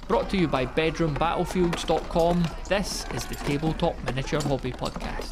Brought to you by BedroomBattlefields.com, this is the Tabletop Miniature Hobby Podcast.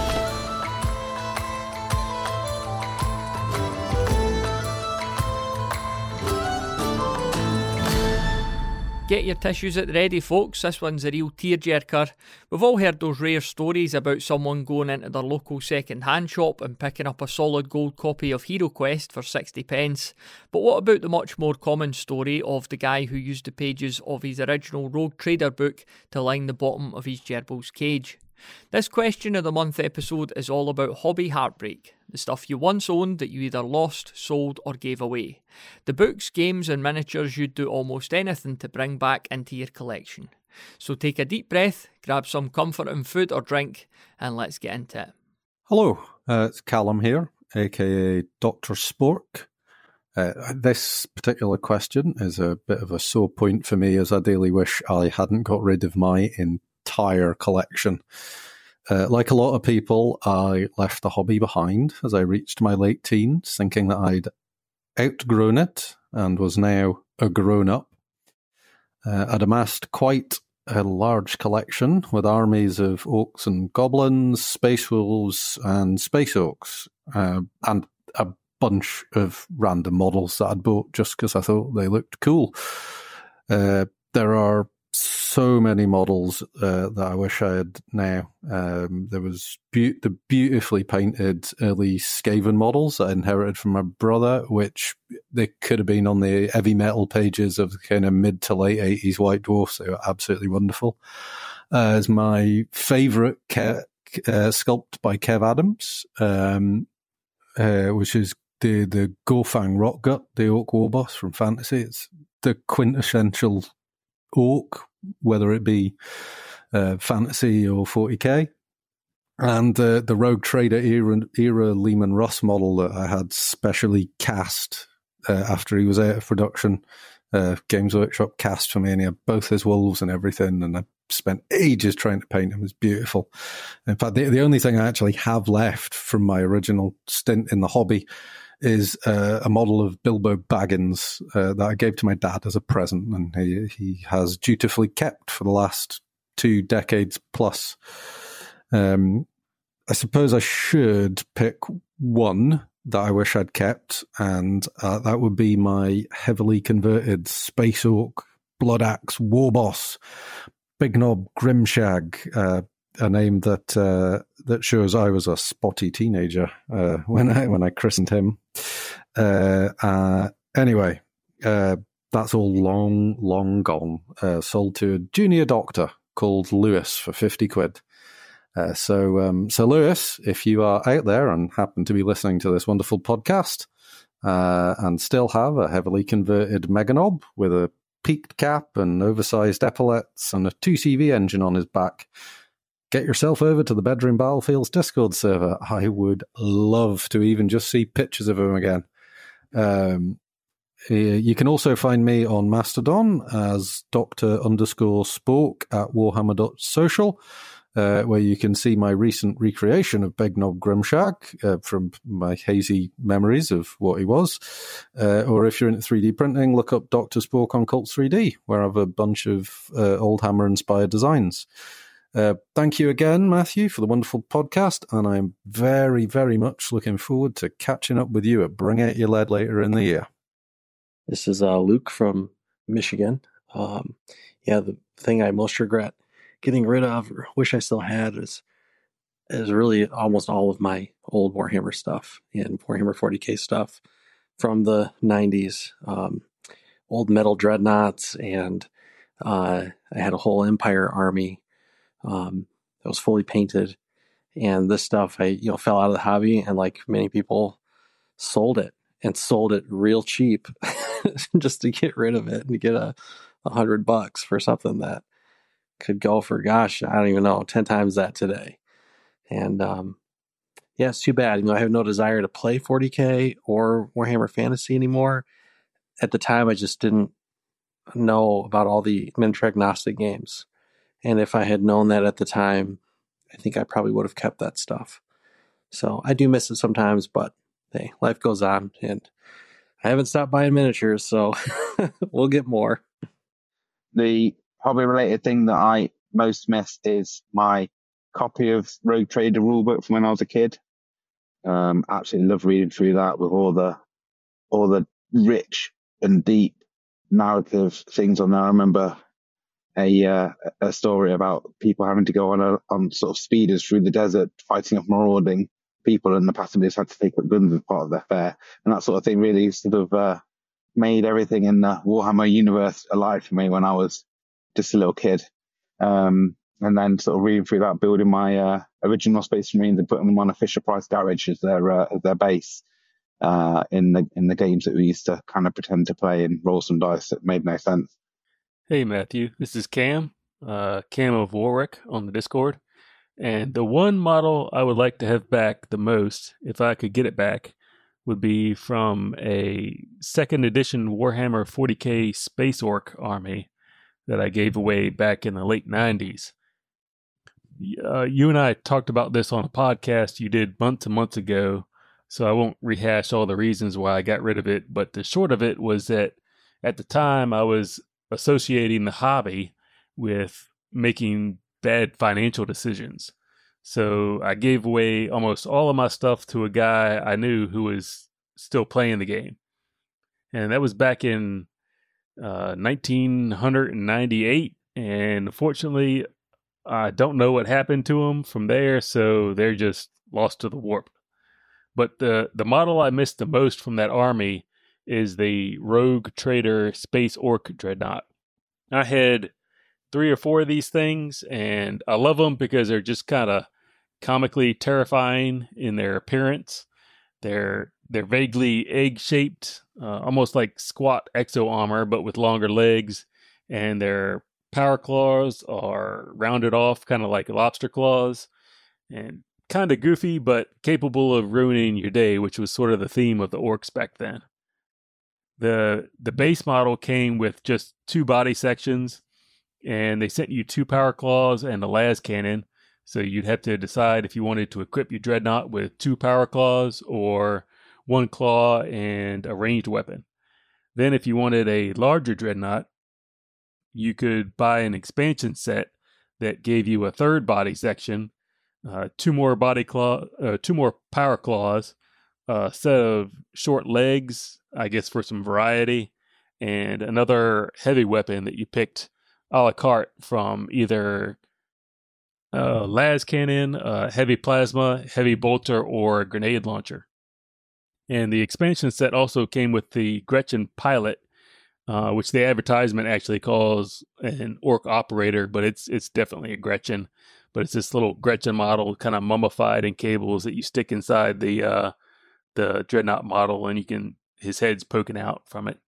Get your tissues at the ready, folks. This one's a real tearjerker. We've all heard those rare stories about someone going into their local second-hand shop and picking up a solid gold copy of HeroQuest for 60 pence. But what about the much more common story of the guy who used the pages of his original Rogue Trader book to line the bottom of his gerbil's cage? This Question of the Month episode is all about hobby heartbreak, the stuff you once owned that you either lost, sold or gave away. The books, games and miniatures you'd do almost anything to bring back into your collection. So take a deep breath, grab some comforting food or drink and let's get into it. Hello, it's Callum here, aka Dr. Spork. This particular question is a bit of a sore point for me, as I daily wish I hadn't got rid of my entire collection. Like a lot of people, I left the hobby behind as I reached my late teens, thinking that I'd outgrown it and was now a grown-up. I'd amassed quite a large collection with armies of orcs and goblins, space wolves and space orcs, and a bunch of random models that I'd bought just because I thought they looked cool. There are so many models that I wish I had now. There was the beautifully painted early Skaven models that I inherited from my brother, which they could have been on the heavy metal pages of the kind of mid to late 80s White Dwarfs. They were absolutely wonderful. As my favourite sculpt by Kev Adams, which is the Gorfang Rotgut, the Orc War Boss from Fantasy. It's the quintessential orc, whether it be Fantasy or 40k. And the Rogue Trader era Lehman Russ model that I had specially cast after he was out of production. Games Workshop cast for me, and he had both his wolves and everything, and I spent ages trying to paint him. It was beautiful. In fact, the only thing I actually have left from my original stint in the hobby is a model of Bilbo Baggins that I gave to my dad as a present, and he has dutifully kept for the last 2 decades plus. I suppose I should pick one that I wish I'd kept, and that would be my heavily converted Space Orc Blood Axe War Boss, Big Knob Grimshag, a name that shows I was a spotty teenager when I christened him. Anyway, that's all long gone. Sold to a junior doctor called Lewis for 50 quid. So Lewis, if you are out there and happen to be listening to this wonderful podcast and still have a heavily converted Meganob with a peaked cap and oversized epaulets and a 2CV engine on his back, get yourself over to the Bedroom Battlefields Discord server. I would love to even just see pictures of him again. You can also find me on Mastodon as Dr_Spork at Warhammer.social, where you can see my recent recreation of Big Knob Grimshag from my hazy memories of what he was. Or if you're into 3D printing, look up Dr. Spork on Cult 3D, where I have a bunch of old Hammer-inspired designs. Thank you again, Matthew, for the wonderful podcast, and I'm very, very much looking forward to catching up with you at Bring Out Your Lead later in the year. This is Luke from Michigan. The thing I most regret getting rid of, or wish I still had, is really almost all of my old Warhammer stuff and Warhammer 40k stuff from the 90s. Old metal dreadnoughts, and I had a whole Empire army that was fully painted, and this stuff I fell out of the hobby, and like many people sold it real cheap just to get rid of it and to get $100 for something that could go for, gosh, I don't even know, 10 times that today. And it's too bad. I have no desire to play 40k or Warhammer Fantasy anymore. At the time, I just didn't know about all the miniature agnostic games. And if I had known that at the time, I think I probably would have kept that stuff. So I do miss it sometimes, but hey, life goes on, and I haven't stopped buying miniatures, so we'll get more. the hobby-related thing that I most miss is my copy of Rogue Trader rulebook from when I was a kid. Absolutely love reading through that with all the rich and deep narrative things on there. I remember a story about people having to go on sort of speeders through the desert fighting off marauding people, and the passengers had to take up guns as part of their fare, and that sort of thing really sort of made everything in the Warhammer universe alive for me when I was just a little kid. And then sort of reading through that, building my original Space Marines and putting them on a Fisher-Price garage as their base in the games that we used to kind of pretend to play and roll some dice that made no sense. Hey Matthew, this is Cam, Cam of Warwick on the Discord. And the one model I would like to have back the most, if I could get it back, would be from a second edition Warhammer 40k Space Orc army that I gave away back in the late 90s. You and I talked about this on a podcast you did months and months ago, so I won't rehash all the reasons why I got rid of it, but the short of it was that at the time I was associating the hobby with making bad financial decisions. So I gave away almost all of my stuff to a guy I knew who was still playing the game. And that was back in 1998. And unfortunately, I don't know what happened to them from there, so they're just lost to the warp. But the model I missed the most from that army is the Rogue Trader Space Orc Dreadnought. I had 3 or 4 of these things, and I love them because they're just kind of comically terrifying in their appearance. They're vaguely egg-shaped, almost like squat exo armor, but with longer legs, and their power claws are rounded off, kind of like lobster claws, and kind of goofy, but capable of ruining your day, which was sort of the theme of the orcs back then. The base model came with just 2 body sections, and they sent you 2 power claws and a las cannon, so you'd have to decide if you wanted to equip your dreadnought with 2 power claws or 1 claw and a ranged weapon. Then if you wanted a larger dreadnought, you could buy an expansion set that gave you a 3rd body section, 2 more power claws, a set of short legs, I guess for some variety, and another heavy weapon that you picked a la carte from either las cannon, heavy plasma, heavy bolter, or grenade launcher. And the expansion set also came with the Gretchen Pilot, which the advertisement actually calls an orc operator, but it's definitely a Gretchen. But it's this little Gretchen model, kind of mummified in cables that you stick inside the dreadnought model, and his head's poking out from it.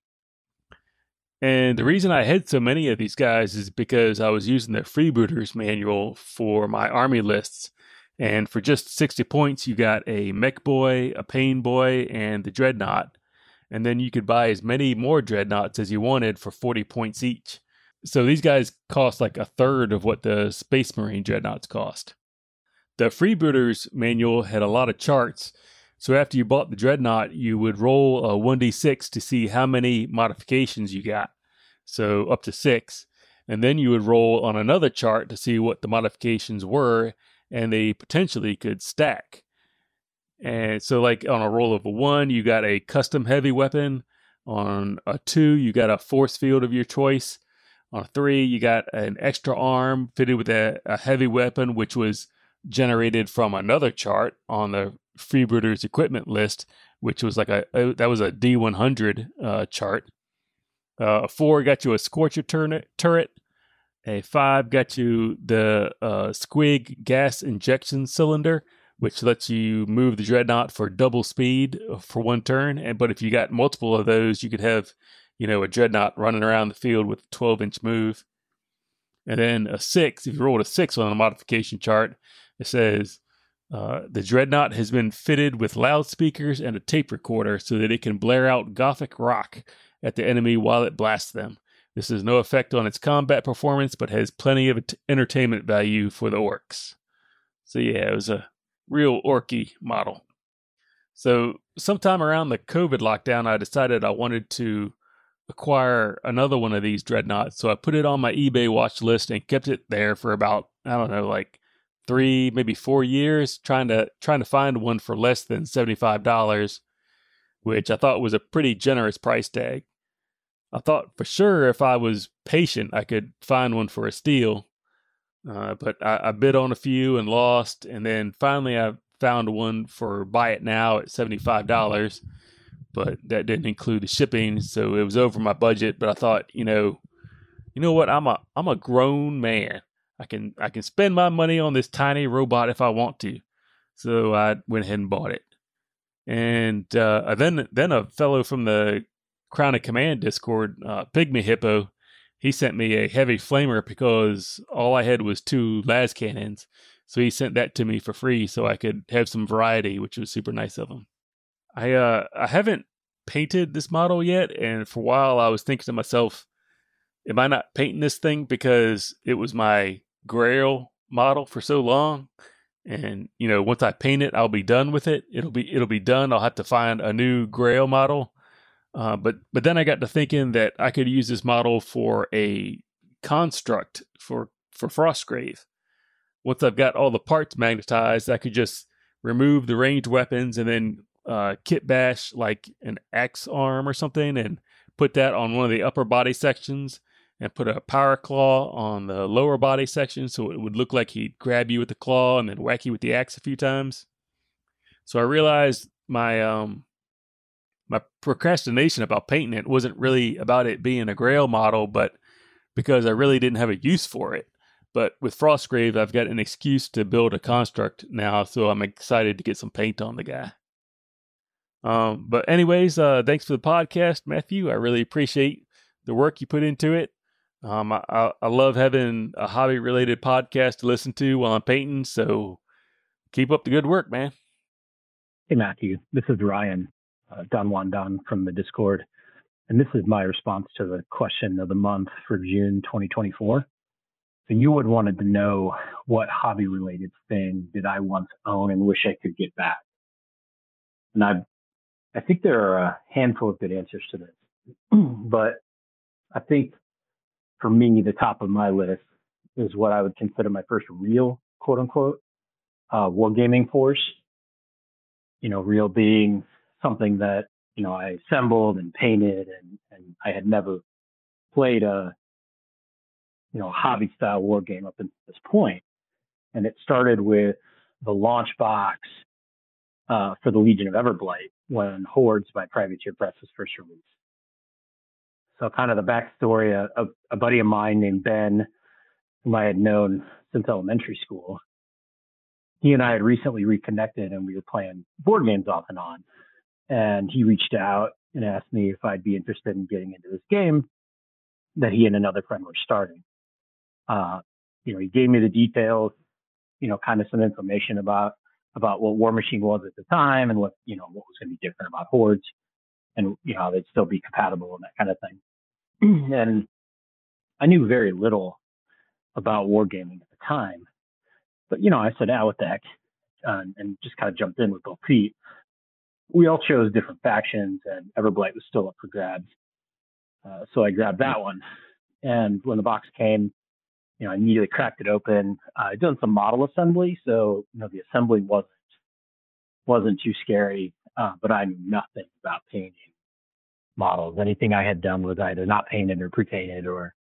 And the reason I had so many of these guys is because I was using the Freebooters manual for my army lists. And for just 60 points, you got a Mech Boy, a Pain Boy, and the Dreadnought. And then you could buy as many more Dreadnoughts as you wanted for 40 points each. So these guys cost like a third of what the Space Marine Dreadnoughts cost. The Freebooters manual had a lot of charts. So after you bought the Dreadnought, you would roll a 1d6 to see how many modifications you got. So up to 6. And then you would roll on another chart to see what the modifications were, and they potentially could stack. And so like on a roll of a 1, you got a custom heavy weapon. On a 2, you got a force field of your choice. On a 3, you got an extra arm fitted with a heavy weapon, which was generated from another chart on the Freebooters equipment list, which was like that was a D100 chart. A 4 got you a Scorcher turret. A 5 got you the Squig gas injection cylinder, which lets you move the Dreadnought for double speed for 1 turn. But if you got multiple of those, you could have, a Dreadnought running around the field with a 12-inch move. And then a 6, if you rolled a 6 on the modification chart, it says the Dreadnought has been fitted with loudspeakers and a tape recorder so that it can blare out gothic rock at the enemy while it blasts them. This has no effect on its combat performance, but has plenty of entertainment value for the orcs. So yeah, it was a real orky model. So sometime around the COVID lockdown, I decided I wanted to acquire another one of these dreadnoughts. So I put it on my eBay watch list and kept it there for about, I don't know, like 3, maybe 4 years, trying to find one for less than $75, which I thought was a pretty generous price tag. I thought for sure if I was patient, I could find one for a steal. But I bid on a few and lost. And then finally I found one for buy it now at $75, but that didn't include the shipping. So it was over my budget. But I thought, you know what? I'm a grown man. I can spend my money on this tiny robot if I want to. So I went ahead and bought it. And then a fellow from the Crown of Command Discord, Pygmy Hippo, he sent me a heavy flamer because all I had was 2 las cannons. So he sent that to me for free so I could have some variety, which was super nice of him. I haven't painted this model yet, and for a while I was thinking to myself, am I not painting this thing because it was my Grail model for so long? And, once I paint it, I'll be done with it. It'll be done. I'll have to find a new Grail model. But then I got to thinking that I could use this model for a construct for Frostgrave. Once I've got all the parts magnetized, I could just remove the ranged weapons and then kit bash like an axe arm or something and put that on one of the upper body sections and put a power claw on the lower body section so it would look like he'd grab you with the claw and then whack you with the axe a few times. So I realized my procrastination about painting it wasn't really about it being a Grail model, but because I really didn't have a use for it. But with Frostgrave, I've got an excuse to build a construct now, so I'm excited to get some paint on the guy. But anyways, thanks for the podcast, Matthew. I really appreciate the work you put into it. I love having a hobby-related podcast to listen to while I'm painting, so keep up the good work, man. Hey, Matthew. This is Ryan, Don Juan Don from the Discord, and this is my response to the question of the month for June 2024. So you would wanted to know what hobby-related thing did I once own and wish I could get back. And I think there are a handful of good answers to this, but I think for me, the top of my list is what I would consider my first real, quote unquote, wargaming force. Real being something that, I assembled and painted and I had never played a, hobby style war game up until this point. And it started with the launch box for the Legion of Everblight when Hordes by Privateer Press was first released. So kind of the backstory, a buddy of mine named Ben, whom I had known since elementary school, he and I had recently reconnected and we were playing board games off and on. And he reached out and asked me if I'd be interested in getting into this game that he and another friend were starting. He gave me the details, kind of some information about what War Machine was at the time and what was going to be different about Hordes and, how they'd still be compatible and that kind of thing. And I knew very little about wargaming at the time, but, I said, what the heck, and just kind of jumped in with both feet. We all chose different factions and Everblight was still up for grabs. So I grabbed that one. And when the box came, I immediately cracked it open. I'd done some model assembly, so the assembly wasn't too scary, but I knew nothing about painting models. Anything I had done was either not painted or pre-painted or,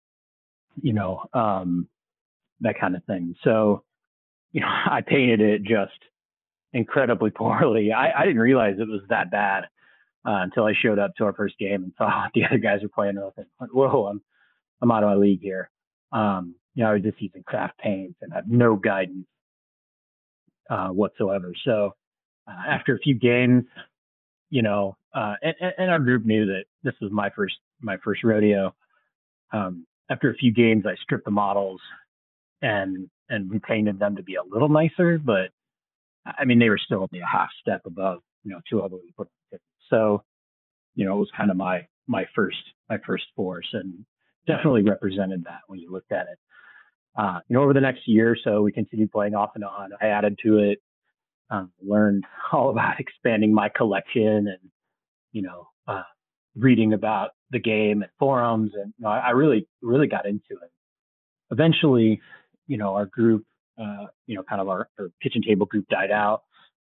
that kind of thing. So, I painted it just incredibly poorly. I didn't realize it was that bad until I showed up to our first game and saw what the other guys were playing with. And went, whoa, I'm out of my league here. I was just using craft paints and had no guidance whatsoever. So after a few games, and our group knew that this was my first rodeo. After a few games, I stripped the models and repainted them to be a little nicer, but they were still only a half step above, too ugly to put on. So, it was kind of my first force and definitely represented that when you looked at it. Over the next year or so, we continued playing off and on. I added to it, learned all about expanding my collection and, reading about the game and forums, and I really got into it. Eventually, our group, kind of our kitchen table group died out,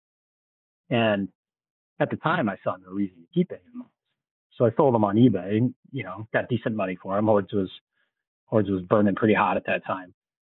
and at the time I saw no reason to keep any of them. So I sold them on eBay, and, got decent money for them. Hordes was burning pretty hot at that time.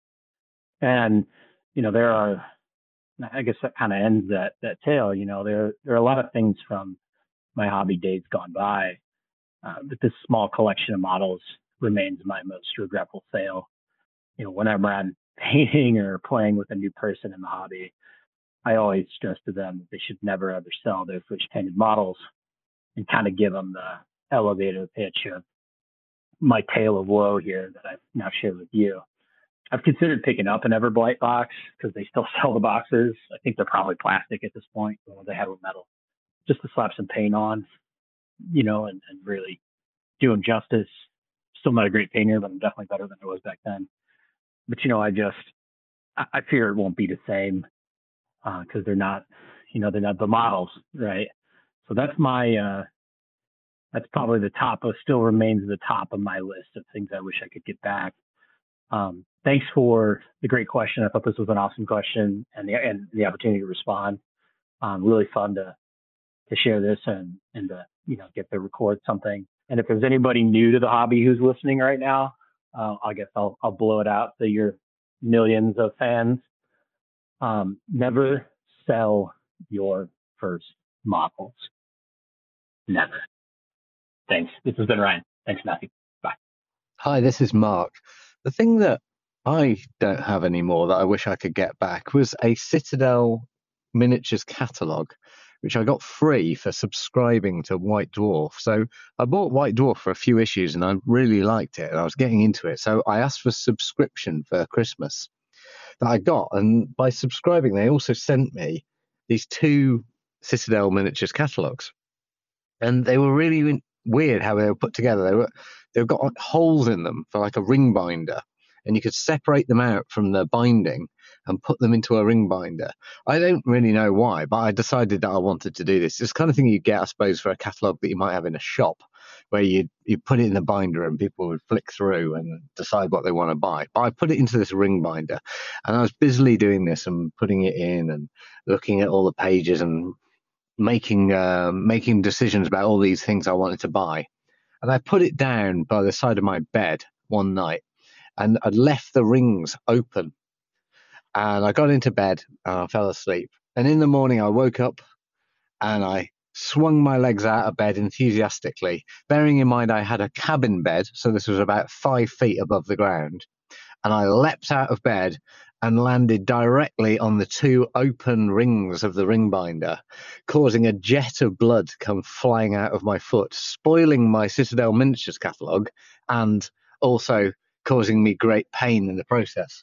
And, there are, I guess that kind of ends that tale. There are a lot of things from my hobby days gone by, but this small collection of models remains my most regretful sale. Whenever I'm painting or playing with a new person in the hobby, I always stress to them that they should never ever sell their first painted models, and kind of give them the elevator pitch of my tale of woe here that I've now shared with you. I've considered picking up an Everblight box because they still sell the boxes. I think they're probably plastic at this point, or they have a metal, just to slap some paint on, and really do them justice. Still not a great painter, but I'm definitely better than I was back then. But, I fear it won't be the same because they're not the models, right? So that's that's probably the top of, still remains the top of my list of things I wish I could get back. Thanks for the great question. I thought this was an awesome question, and the opportunity to respond. Really fun to share this and to, get to record something. And if there's anybody new to the hobby who's listening right now, I guess I'll blow it out to your millions of fans. Never sell your first models. Never. Thanks. This has been Ryan. Thanks, Matthew. Bye. Hi, this is Mark. The thing that I don't have anymore that I wish I could get back was a Citadel miniatures catalogue, which I got free for subscribing to White Dwarf. So I bought White Dwarf for a few issues and I really liked it and I was getting into it. So I asked for subscription for Christmas that I got. And by subscribing, they also sent me these 2 Citadel miniatures catalogues. And they were really weird how they were put together. They've got holes in them for like a ring binder, and you could separate them out from the binding and put them into a ring binder. I don't really know why, but I decided that I wanted to do this. It's the kind of thing you get, I suppose, for a catalogue that you might have in a shop, where you put it in the binder and people would flick through and decide what they want to buy. But I put it into this ring binder, and I was busily doing this and putting it in and looking at all the pages and making decisions about all these things I wanted to buy. And I put it down by the side of my bed one night, and I'd left the rings open. And I got into bed and I fell asleep. And in the morning I woke up and I swung my legs out of bed enthusiastically, bearing in mind I had a cabin bed, so this was about 5 feet above the ground. And I leapt out of bed and landed directly on the 2 open rings of the ring binder, causing a jet of blood to come flying out of my foot, spoiling my Citadel miniatures catalogue and also causing me great pain in the process.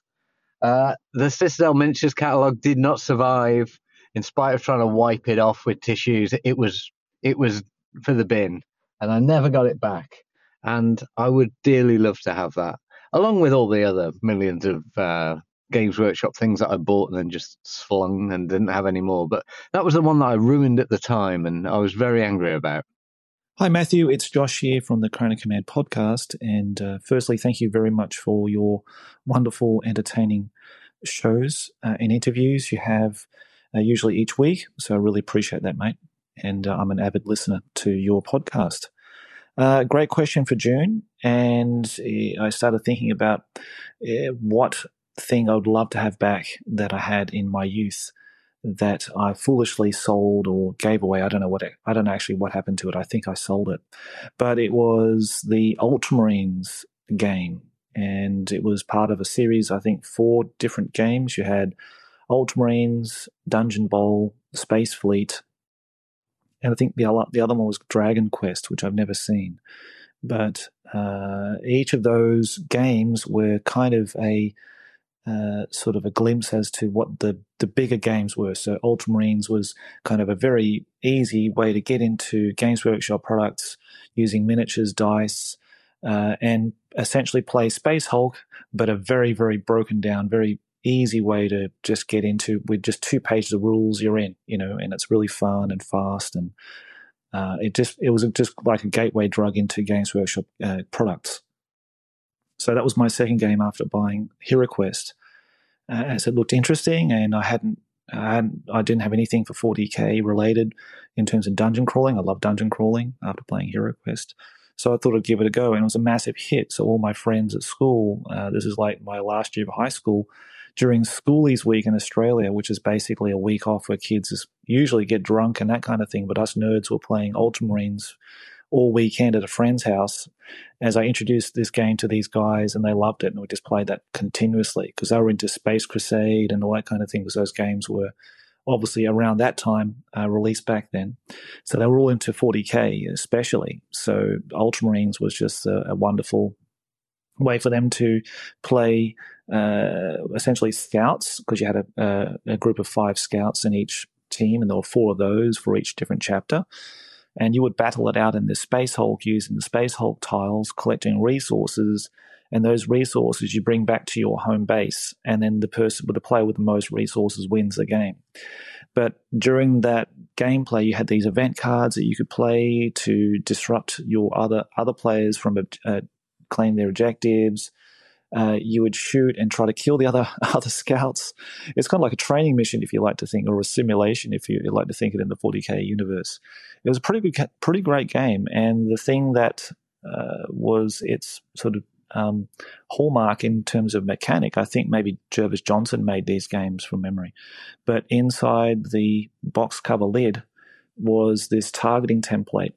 The Citadel miniatures catalogue did not survive, in spite of trying to wipe it off with tissues. It was for the bin, and I never got it back. And I would dearly love to have that, along with all the other millions of Games Workshop things that I bought and then just slung and didn't have any more. But that was the one that I ruined at the time, and I was very angry about. Hi, Matthew. It's Josh here from the Chrono Command podcast. And firstly, thank you very much for your wonderful, entertaining shows and interviews you have usually each week. So I really appreciate that, mate. And I'm an avid listener to your podcast. Great question for June. And I started thinking about what thing I would love to have back that I had in my youth that I foolishly sold or gave away. I don't know actually what happened to it. I think I sold it. But it was the Ultramarines game. And it was part of a series, I think 4 different games. You had Ultramarines, Dungeon Bowl, Space Fleet, and I think the other one was Dragon Quest, which I've never seen. But each of those games were kind of a sort of a glimpse as to what the bigger games were. So Ultramarines was kind of a very easy way to get into Games Workshop products using miniatures, dice, and essentially play Space Hulk, but a very, very broken down, very easy way to just get into with just 2 pages of rules. You're in, and it's really fun and fast. And It was just like a gateway drug into Games Workshop products. So that was my second game after buying HeroQuest, as it looked interesting, and I didn't have anything for 40k related in terms of dungeon crawling. I love dungeon crawling after playing HeroQuest. So I thought I'd give it a go, and it was a massive hit. So all my friends at school, this is like my last year of high school, during Schoolies Week in Australia, which is basically a week off where kids usually get drunk and that kind of thing, but us nerds were playing Ultramarines all weekend at a friend's house as I introduced this game to these guys, and they loved it, and we just played that continuously because they were into Space Crusade and all that kind of thing, because those games were obviously around that time released back then. So they were all into 40k especially. So Ultramarines was just a wonderful way for them to play essentially scouts, because you had a group of 5 scouts in each team, and there were 4 of those for each different chapter. And you would battle it out in the Space Hulk using the Space Hulk tiles, collecting resources, and those resources you bring back to your home base, and then the player with the most resources wins the game. But during that gameplay, you had these event cards that you could play to disrupt your other players from claim their objectives. You would shoot and try to kill the other scouts. It's kind of like a training mission, if you like to think, or a simulation, if you like to think it in the 40k universe. It was a pretty great game, and the thing that was its sort of hallmark in terms of mechanic, I think maybe Jervis Johnson made these games from memory, but inside the box cover lid was this targeting template.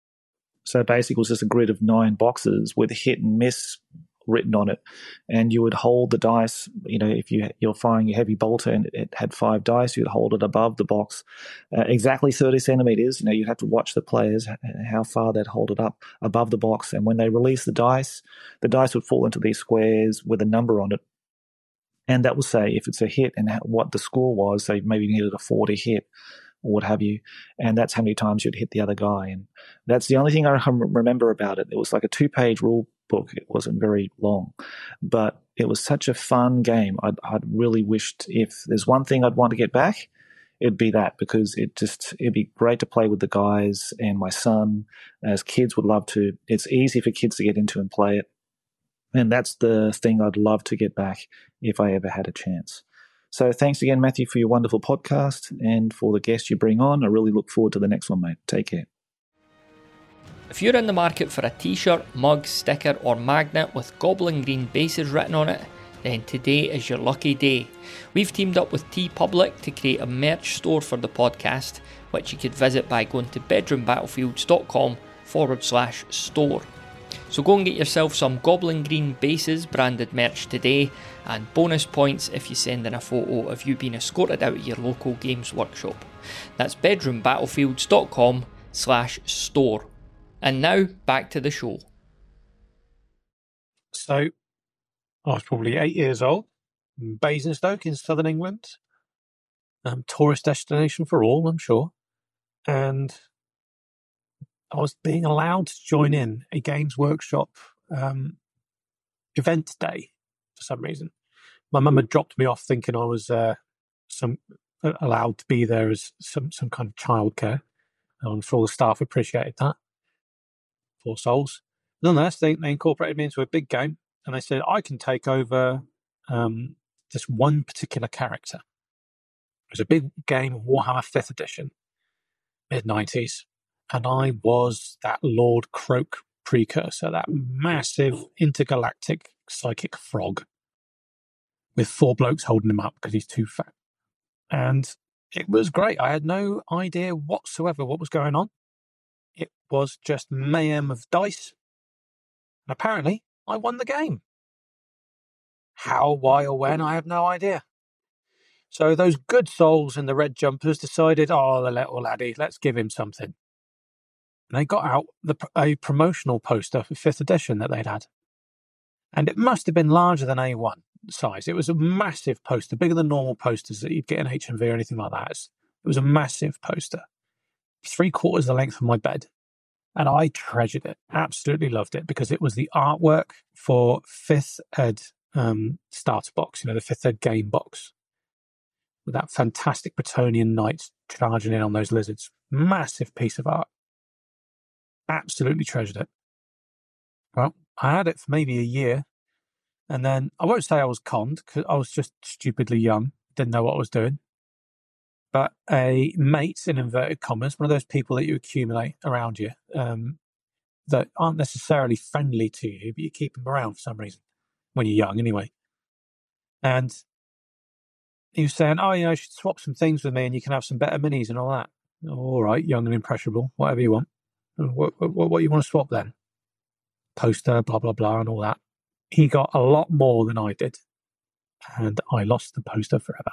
So basically it was just a grid of 9 boxes with hit and miss written on it, and you would hold the dice. If you're firing your heavy bolter and it had 5 dice, you'd hold it above the box exactly 30 centimeters. You'd have to watch the players how far they'd hold it up above the box, and when they release the dice would fall into these squares with a number on it, and that will say if it's a hit and what the score was. So maybe you needed a 4 to hit or what have you, and that's how many times you'd hit the other guy. And that's the only thing I remember about it. It was like a 2-page rule book. It wasn't very long, but it was such a fun game. I'd really wished, if there's one thing I'd want to get back, it'd be that, because it'd be great to play with the guys, and my son, as kids, would love to. It's easy for kids to get into and play it, and that's the thing I'd love to get back if I ever had a chance. So thanks again, Matthew, for your wonderful podcast and for the guests you bring on. I really look forward to the next one, mate. Take care. If you're in the market for a t-shirt, mug, sticker or magnet with Goblin Green bases written on it, then today is your lucky day. We've teamed up with TeePublic to create a merch store for the podcast, which you could visit by going to bedroombattlefields.com/store. So go and get yourself some Goblin Green bases branded merch today, and bonus points if you send in a photo of you being escorted out of your local Games Workshop. That's bedroombattlefields.com/store. And now, back to the show. So, I was probably 8 years old, in Basingstoke in southern England. Tourist destination for all, I'm sure. And I was being allowed to join in a Games Workshop event day for some reason. My mum had dropped me off thinking I was allowed to be there as some kind of childcare. I'm sure the staff appreciated that. Poor souls. Nonetheless, they incorporated me into a big game, and they said I can take over just one particular character. It was a big game of Warhammer 5th edition, mid-90s, and I was that Lord Croak precursor, that massive intergalactic psychic frog with 4 blokes holding him up because he's too fat. And it was great. I had no idea whatsoever what was going on. It was just mayhem of dice. And apparently, I won the game. How, why, or when, I have no idea. So those good souls in the red jumpers decided, the little laddie, let's give him something. And they got out a promotional poster for 5th edition that they'd had. And it must have been larger than A1 size. It was a massive poster, bigger than normal posters that you'd get in HMV or anything like that. It was a massive poster. 3/4 the length of my bed. And I treasured it, absolutely loved it, because it was the artwork for 5th Ed starter box, the 5th Ed game box, with that fantastic Bretonnian knight charging in on those lizards. Massive piece of art. Absolutely treasured it. Well, I had it for maybe a year, and then I won't say I was conned because I was just stupidly young, didn't know what I was doing. But a mate, in inverted commas, one of those people that you accumulate around you, that aren't necessarily friendly to you, but you keep them around for some reason when you're young, anyway. And he was saying, "Oh, you should swap some things with me, and you can have some better minis and all that." All right, young and impressionable, whatever you want. What you want to swap then? Poster, blah blah blah, and all that. He got a lot more than I did, and I lost the poster forever.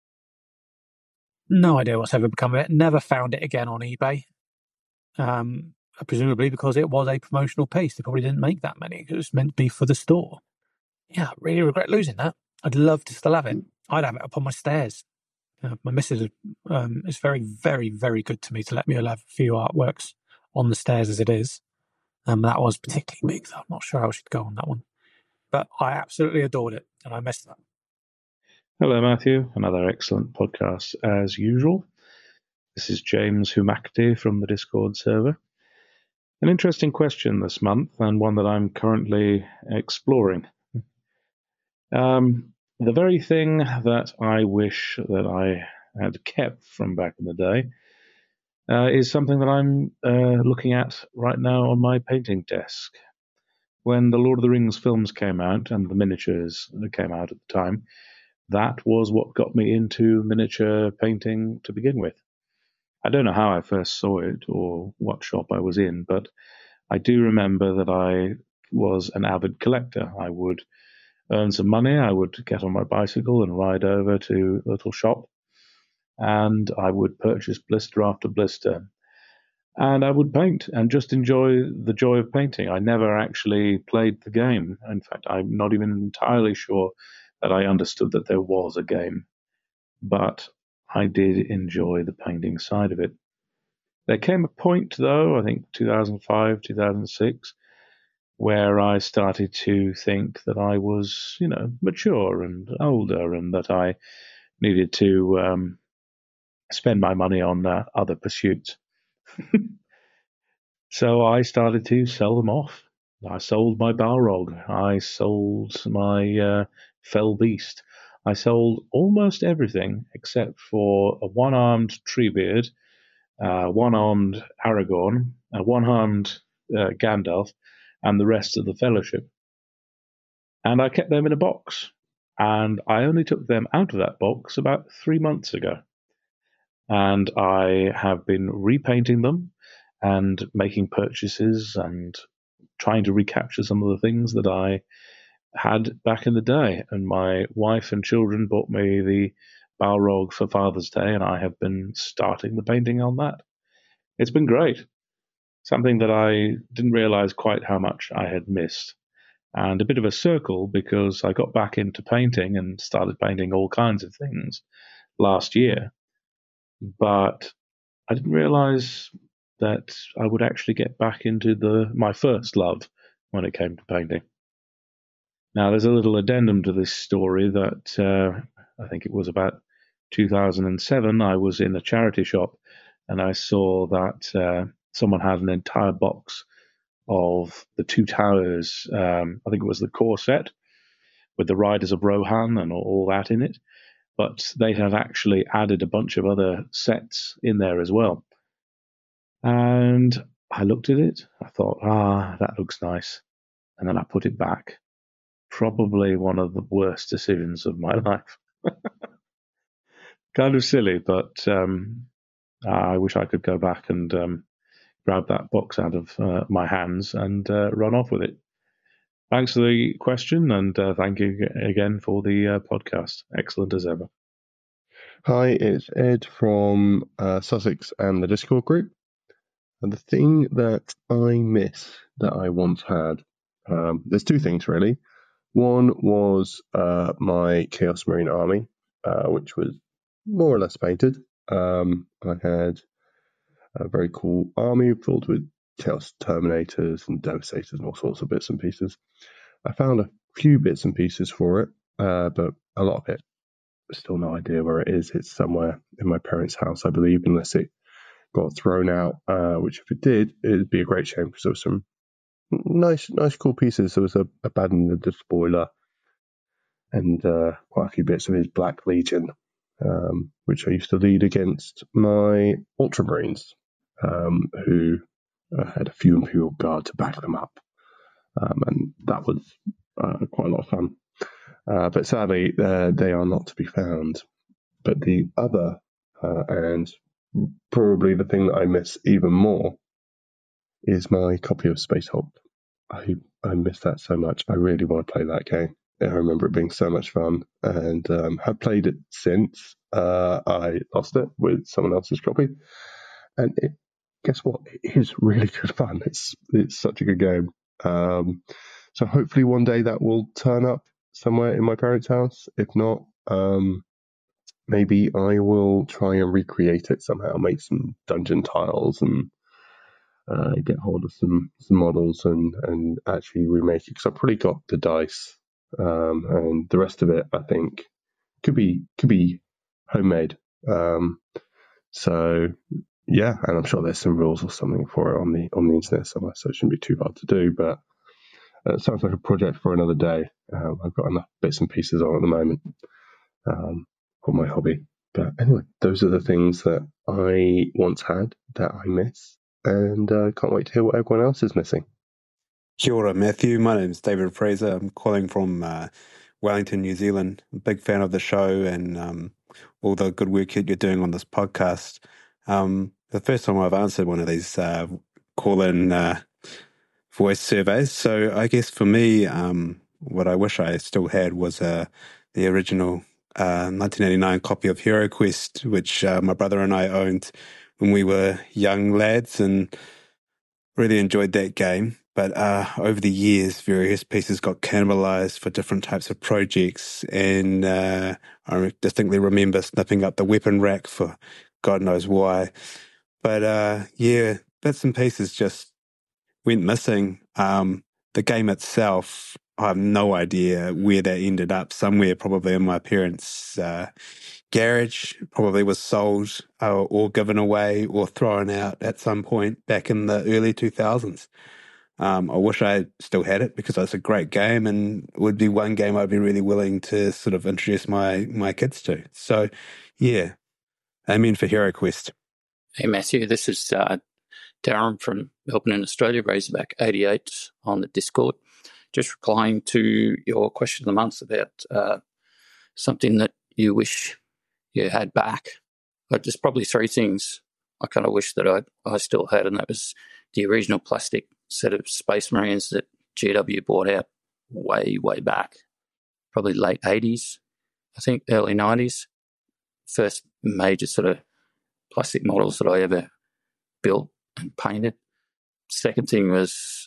No idea what's ever become of it. Never found it again on eBay. Presumably because it was a promotional piece. They probably didn't make that many. It was meant to be for the store. Yeah, I really regret losing that. I'd love to still have it. I'd have it up on my stairs. My missus is very, very, very good to me to let me have a few artworks on the stairs as it is. That was particularly big, so I'm not sure how I should go on that one. But I absolutely adored it, and I missed that. Hello, Matthew. Another excellent podcast as usual. This is James Humakti from the Discord server. An interesting question this month, and one that I'm currently exploring. The very thing that I wish that I had kept from back in the day is something that I'm looking at right now on my painting desk. When the Lord of the Rings films came out, and the miniatures that came out at the time, that was what got me into miniature painting to begin with. I don't know how I first saw it or what shop I was in, but I do remember that I was an avid collector. I would earn some money, I would get on my bicycle and ride over to a little shop, and I would purchase blister after blister. And I would paint and just enjoy the joy of painting. I never actually played the game. In fact, I'm not even entirely sure that I understood that there was a game. But I did enjoy the painting side of it. There came a point, though, I think 2005, 2006, where I started to think that I was, mature and older, and that I needed to spend my money on other pursuits. So I started to sell them off. I sold my Balrog. I sold my Fell Beast. I sold almost everything except for a one-armed Treebeard, one-armed Aragorn, a one-armed Gandalf, and the rest of the Fellowship. And I kept them in a box. And I only took them out of that box about 3 months ago. And I have been repainting them and making purchases and trying to recapture some of the things that I had back in the day. And my wife and children bought me the Balrog for Father's Day, and I have been starting the painting on that. It's been great. Something that I didn't realize quite how much I had missed. And a bit of a circle, because I got back into painting and started painting all kinds of things last year. But I didn't realize that I would actually get back into my first love when it came to painting. Now, there's a little addendum to this story that I think it was about 2007. I was in a charity shop and I saw that someone had an entire box of the Two Towers. I think it was the core set with the Riders of Rohan and all that in it. But they had actually added a bunch of other sets in there as well. And I looked at it. I thought, that looks nice. And then I put it back. Probably one of the worst decisions of my life. Kind of silly, but I wish I could go back and grab that box out of my hands and run off with it. Thanks for the question, and thank you again for the podcast. Excellent as ever. Hi, it's Ed from Sussex and the Discord group. And the thing that I miss that I once had, there's two things really. One was my Chaos Marine army, which was more or less painted. I had a very cool army filled with Chaos Terminators and Devastators and all sorts of bits and pieces. I found a few bits and pieces for it, but a lot of it, still no idea where it is. It's somewhere in my parents' house, I believe, unless it got thrown out, which if it did, it'd be a great shame because there were some nice, cool pieces. There was a Baden the Spoiler and quite a few bits of his Black Legion, which I used to lead against my Ultramarines, who had a Fuel and Fuel Guard to back them up. And that was quite a lot of fun. But sadly, they are not to be found. But the other, and probably the thing that I miss even more, is my copy of Space Hulk. I miss that so much. I really want to play that game. I remember it being so much fun, and have played it since. I lost it with someone else's copy, and guess what? It is really good fun. It's such a good game. So hopefully one day that will turn up somewhere in my parents' house. If not, maybe I will try and recreate it somehow, make some dungeon tiles and get hold of some models and actually remake it, because I've probably got the dice, and the rest of it I think could be homemade. So yeah, and I'm sure there's some rules or something for it on the internet somewhere, so it shouldn't be too hard to do. But it sounds like a project for another day. I've got enough bits and pieces on at the moment for my hobby. But anyway, those are the things that I once had that I miss, and can't wait to hear what everyone else is missing. Kia ora, Matthew. My name's David Fraser. I'm calling from Wellington, New Zealand. Big fan of the show and all the good work that you're doing on this podcast. The first time I've answered one of these call-in voice surveys. So I guess for me, what I wish I still had was the original 1989 copy of Hero Quest, which my brother and I owned when we were young lads, and really enjoyed that game. But over the years, various pieces got cannibalized for different types of projects, and I distinctly remember snipping up the weapon rack for God knows why. But yeah, bits and pieces just went missing. The game itself, I have no idea where that ended up. Somewhere probably in my parents' garage, probably was sold or given away or thrown out at some point back in the early 2000s. I wish I still had it, because it's a great game and would be one game I'd be really willing to sort of introduce my kids to. So yeah, amen for Hero Quest. Hey Matthew, this is Darren from Melbourne in Australia, Razorback 88 on the Discord. Just replying to your question of the month about something that you wish you had back. There's probably three things I kind of wish that I still had, and that was the original plastic set of Space Marines that GW bought out way back, probably late 80s, I think, early 90s. First major sort of plastic models that I ever built and painted. Second thing was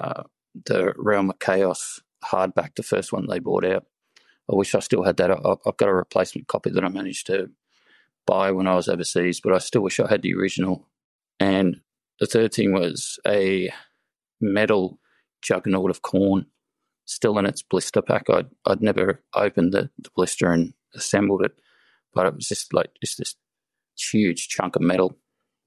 the Realm of Chaos hardback, the first one they bought out. I wish I still had that. I've got a replacement copy that I managed to buy when I was overseas, but I still wish I had the original. And the third thing was a metal Juggernaut of Khorne, still in its blister pack. I'd never opened the blister and assembled it, but it was just this huge chunk of metal.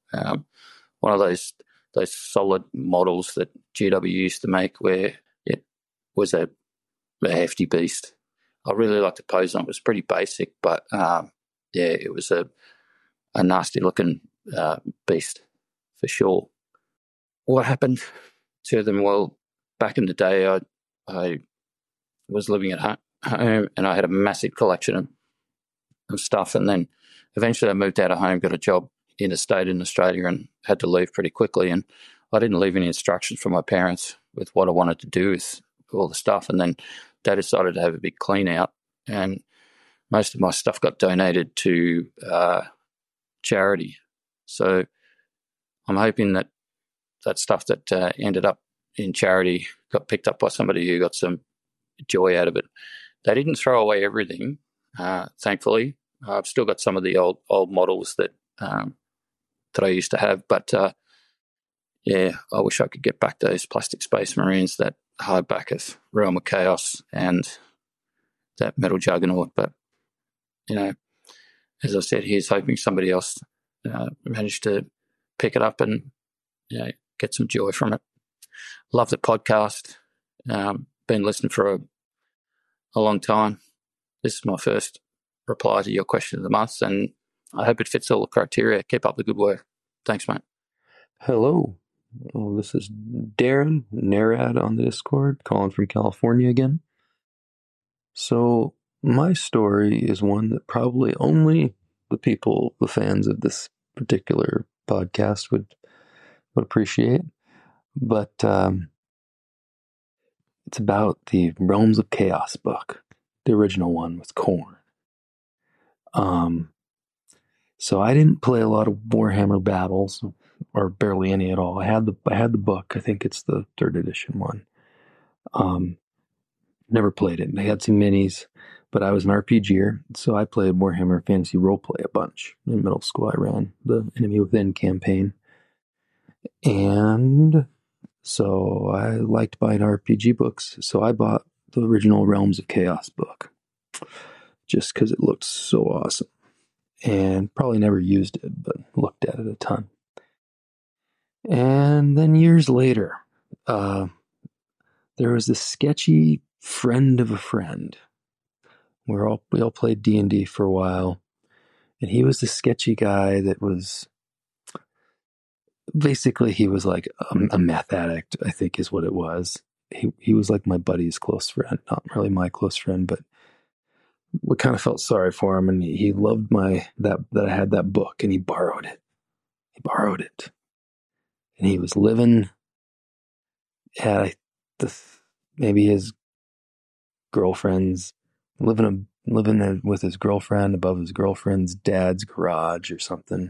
One of those solid models that GW used to make, where it was a hefty beast. I really liked the pose on it. It was pretty basic, but it was a nasty looking beast for sure. What happened to them? Well, back in the day, I was living at home and I had a massive collection of stuff, and then eventually I moved out of home, got a job interstate in Australia, and had to leave pretty quickly, and I didn't leave any instructions for my parents with what I wanted to do with all the stuff. And then Dad decided to have a big clean out, and most of my stuff got donated to charity. So I'm hoping that stuff that ended up in charity got picked up by somebody who got some joy out of it. They didn't throw away everything, thankfully. I've still got some of the old models that I used to have, but I wish I could get back those plastic Space Marines, that hardback of Realm of Chaos, and that metal Juggernaut. But as I said, here's hoping somebody else managed to pick it up and get some joy from it. Love the podcast. Been listening for a long time. This is my first reply to your question of the month, and I hope it fits all the criteria. Keep up the good work. Thanks, mate. Hello. This is Darren, Narad on the Discord, calling from California again. So my story is one that probably only the fans of this particular podcast would appreciate. But it's about the Realms of Chaos book, the original one with Khorne. So I didn't play a lot of Warhammer battles, or barely any at all. I had the book. I think it's the 3rd edition one. Never played it. I had some minis, but I was an RPGer, so I played Warhammer Fantasy Roleplay a bunch. In middle school, I ran the Enemy Within campaign. And so I liked buying RPG books, so I bought the original Realms of Chaos book, just because it looked so awesome. And probably never used it, but looked at it a ton. And then years later, there was this sketchy friend of a friend. We all played D&D for a while, and he was the sketchy guy that was basically, he was like a meth addict, I think is what it was. He was like my buddy's close friend, not really my close friend, but we kind of felt sorry for him, and he loved that I had that book, and he borrowed it. And he was living at maybe his girlfriend's, living with his girlfriend above his girlfriend's dad's garage or something.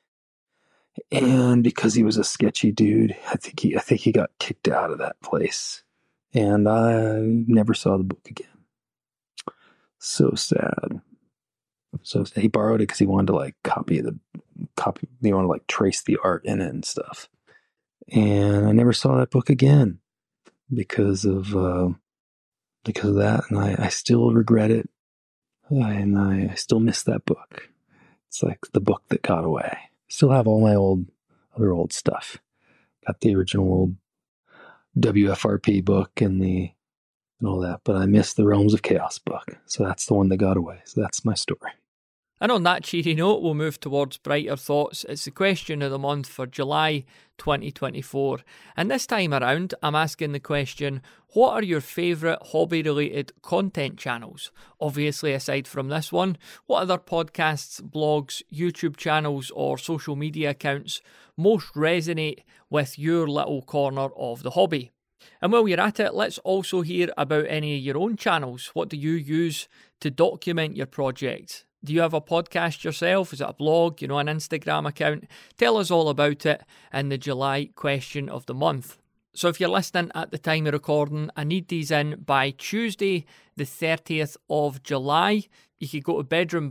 And because he was a sketchy dude, I think he got kicked out of that place. And I never saw the book again. So sad. So he borrowed it because he wanted to like copy. He wanted to like trace the art in it and stuff. And I never saw that book again because of that. And I still regret it. And I still miss that book. It's like the book that got away. Still have all my other old stuff. Got the original old WFRP book and all that, but I missed the Realms of Chaos book. So that's the one that got away. So that's my story. And on that cheery note, we'll move towards brighter thoughts. It's the question of the month for July 2024. And this time around, I'm asking the question, what are your favourite hobby-related content channels? Obviously, aside from this one, what other podcasts, blogs, YouTube channels or social media accounts most resonate with your little corner of the hobby? And while you're at it, let's also hear about any of your own channels. What do you use to document your project? Do you have a podcast yourself? Is it a blog? An Instagram account? Tell us all about it in the July question of the month. So if you're listening at the time of recording, I need these in by Tuesday, the 30th of July. You could go to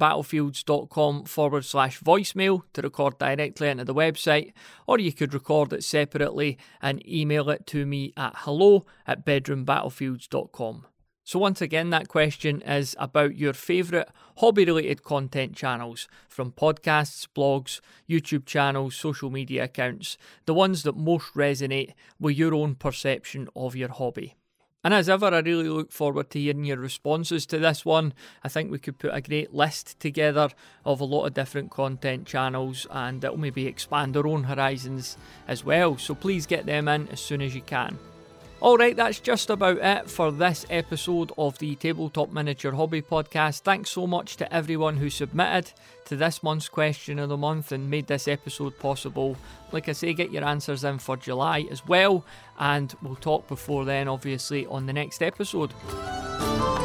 bedroombattlefields.com/voicemail to record directly into the website, or you could record it separately and email it to me at hello@bedroombattlefields.com. So once again, that question is about your favourite hobby-related content channels, from podcasts, blogs, YouTube channels, social media accounts, the ones that most resonate with your own perception of your hobby. And as ever, I really look forward to hearing your responses to this one. I think we could put a great list together of a lot of different content channels, and it'll maybe expand our own horizons as well. So please get them in as soon as you can. Alright, that's just about it for this episode of the Tabletop Miniature Hobby Podcast. Thanks so much to everyone who submitted to this month's question of the month and made this episode possible. Like I say, get your answers in for July as well, and we'll talk before then, obviously, on the next episode.